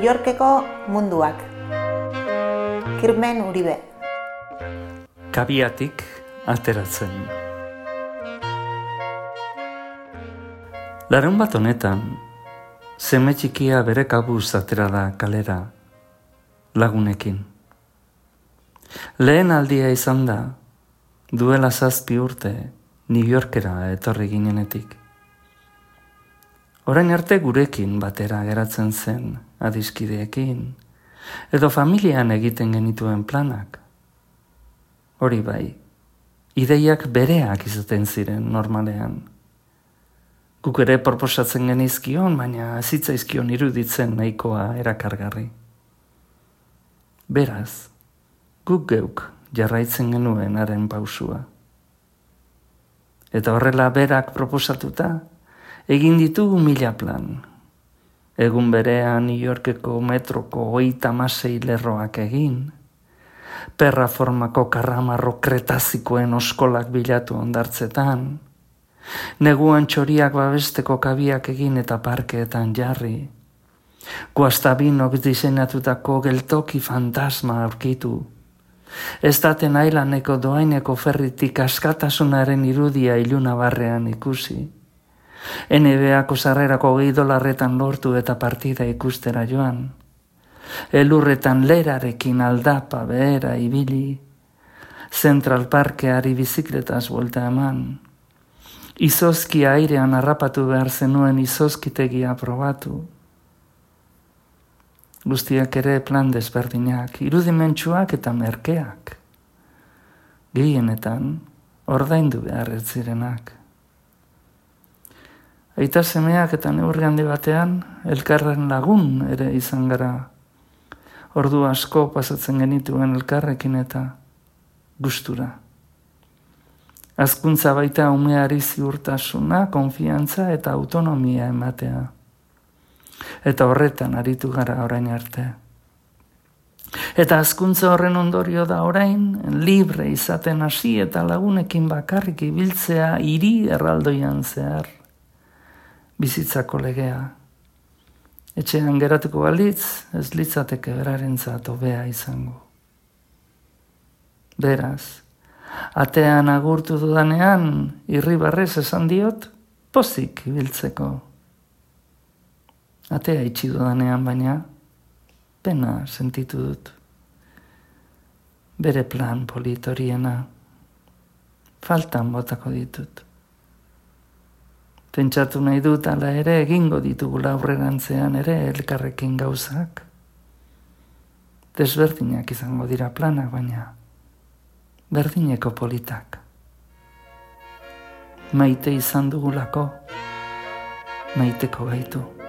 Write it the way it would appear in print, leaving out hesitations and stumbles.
Yorkeko munduak. Kirmen Uribe. Kabiatik ateratzen. Larunbat honetan, seme txikia bere kabuz atera da kalera, lagunekin. Lehen aldia izan da, duela 7 urte, New Yorkera etorri ginenetik. Orain arte gurekin batera geratzen zen, adiskideekin, edo familian egiten genituen planak. Hori bai, ideiak bereak izaten ziren normalean. Guk ere proposatzen genizkion, baina zitzaizkion iruditzen nahikoa erakargarri. Beraz, guk geuk jarraitzen genuen haren pausua. Eta horrela berak proposatuta, egin ditugu 1000 plan. Egun berean New Yorkeko metroko 36 lerroak egin, perra formako karramarro kretazikoen oskolak bilatu ondartzetan, neguan txoriak babesteko kabiak egin eta parkeetan jarri, Guastavinok diseinatutako geltoki fantasma aurkitu, Estaten Islandeko doaineko ferritik askatasunaren irudia ilunabarrean ikusi, NBA-ko sarrerako $20 lortu eta partida ikustera joan, elurretan lerarekin aldapa behera ibili, Central Parkeari bizikletaz buelta eman, izozki airean harrapatu behar zenuen izozkitegia probatu. Guztiak ere plan desberdinak, irudimentsuak eta merkeak. Gehienetan, ordaindu behar ez zirenak. Aita semeak eta neurri handi batean, elkarren lagun ere izan gara. Ordu asko pasatzen genituen elkarrekin eta gustura. Hazkuntza baita umeari ziurtasuna, konfiantza eta autonomia ematea. Eta horretan aritu gara orain arte. Eta hazkuntza horren ondorio da orain, libre izaten hasi eta lagunekin bakarrik ibiltzea hiri erraldoian zehar. Bizitzako legea. Etxean geratuko balitz, ez litzateke berarentzat hobea izango. Beraz, atean agurtu dudanean, irribarrez esan diot, pozik ibiltzeko. Atea itxi dudanean baina, pena sentitu dut. Bere plan politoriena, faltan botako ditut. Pentsatu nahi dut ala ere egingo ditugula aurrerantzean ere elkarrekin gauzak. Desberdinak izango dira planak baina, berdineko politak. Maite izan dugulako, maiteko gaitu.